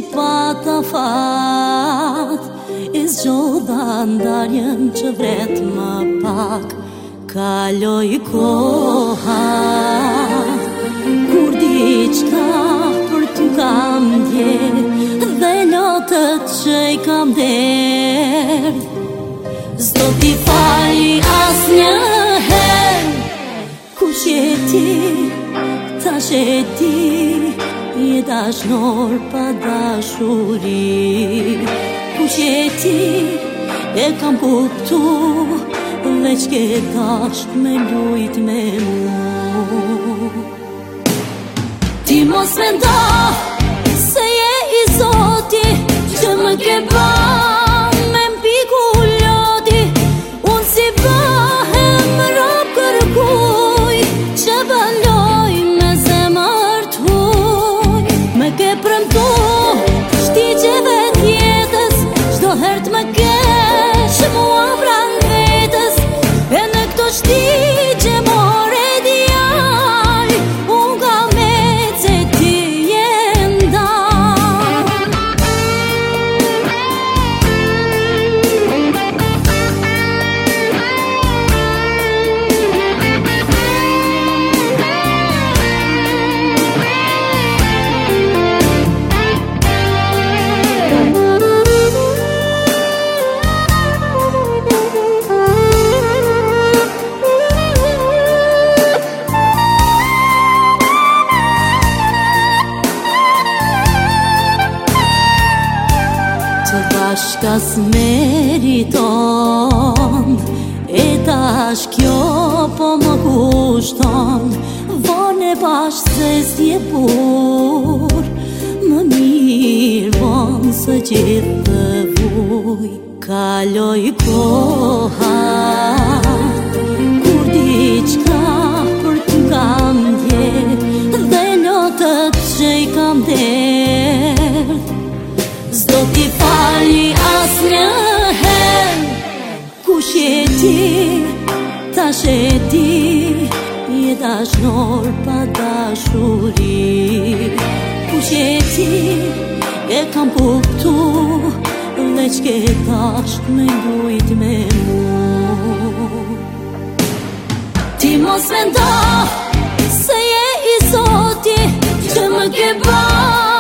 pata fat I zgjodha ndarjen që vret më pak Kaloj koha Kur diçka për ty kam djerë Dhe lotët që I kam derdh S'do t'i fali as një her Kush je ti, tash e ti Je dashnor pa dashuri Kush je ti, e kam kuptu Veç ke dasht me lujt me mu Ti mos mendo se je I Zoti Që më ke ba me mpiku loti Unë si bëhem rob kërkuj Që bëlloj me zemër t'huj Me ke premtu shtigjeve tjetës Çdo hert më kesh mua vran vetës E në këto shtigje more djal Unë ka me që ti je ndal Të bashkas meriton E tash kjo po më kushton Vone bashkë se s'je bur Më mirë vonë së gjithë të vuj Kaloj koha Kur diçka për ty kam djerë Dhe lotët që I kam derdh S'do t'i fali as një her Kush je ti, tash e di Je dashnor pa dashuri Kush je ti, e kam kuptu Veç ke dasht me lujt me mu Ti mos mendo se je I Zoti Që më ke ba